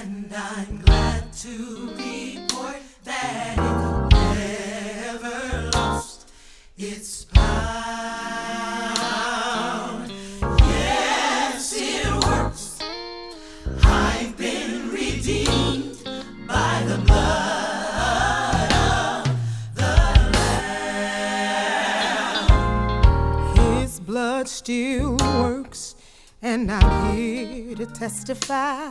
And I'm glad to report that it never lost its power. Yes, it works. I've been redeemed by the blood of the Lamb. His blood still works, and I'm here to testify.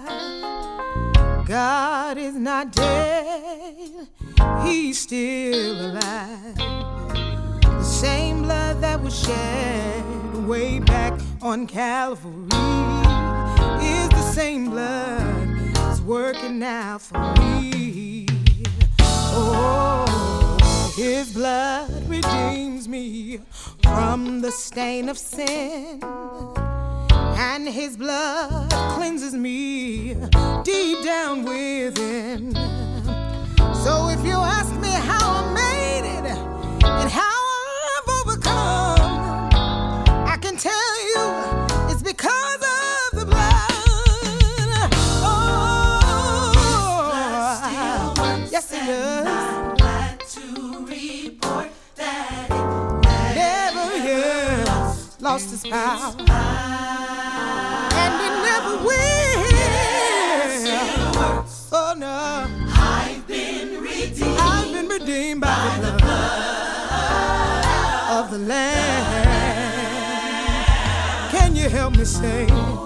God is not dead, He's still alive. The same blood that was shed way back on Calvary is the same blood that's working now for me. Oh, His blood redeems me from the stain of sin, and His blood cleanses me deep down within. So if you ask me how I made it and how I've overcome, I can tell you it's because of the blood. Oh, yes it does. I'm glad to report that it never lost its power. And it never will. Oh no. I've been redeemed by the blood of the Lamb. Can you help me say?